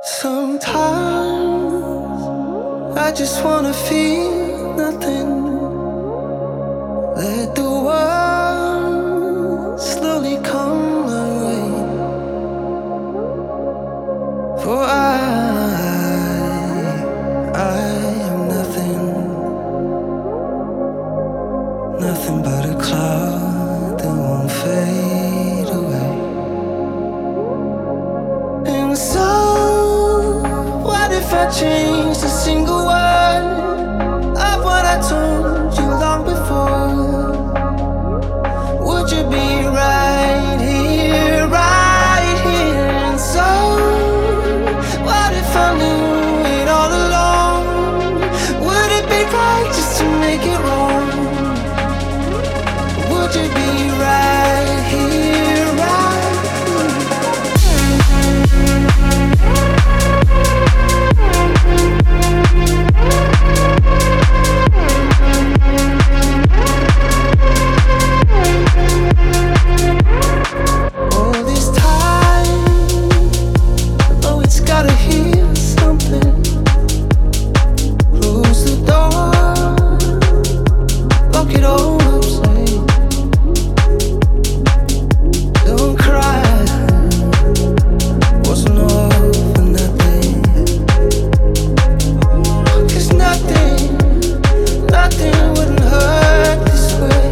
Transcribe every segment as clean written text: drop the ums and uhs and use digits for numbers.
Sometimes I just wanna feel nothing. Let the world slowly come my way. For I am nothing, nothing but a cloud that won't fade away. And so, what if I changed a single word of what I told you long before? Would you be right here, right here? And so, what if I knew it all along? Would it be right just to make it wrong? Would you be right here, right here? All this time, oh, it's gotta heal something. Close the door, lock it all up, say, don't cry, wasn't all for nothing. 'Cause nothing wouldn't hurt this way.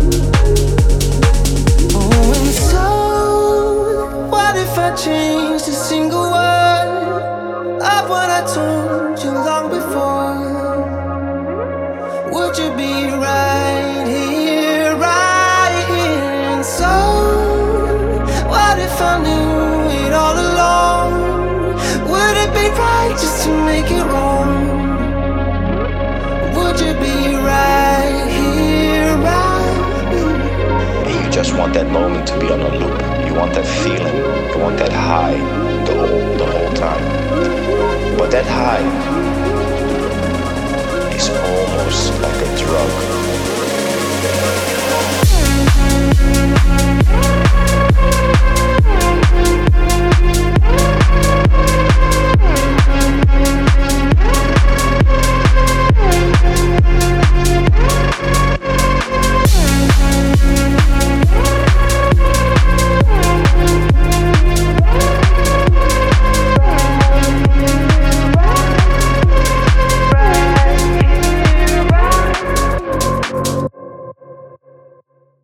Oh, and so, what if I changed a single word of what I told you long before? Would you be right here, right here? And so, what if I knew it all along? Would it be right just to make it wrong? Would you be right here, right here? And you just want that moment to be on a loop. You want that feeling. You want that high the whole time. But that high is almost like a drug.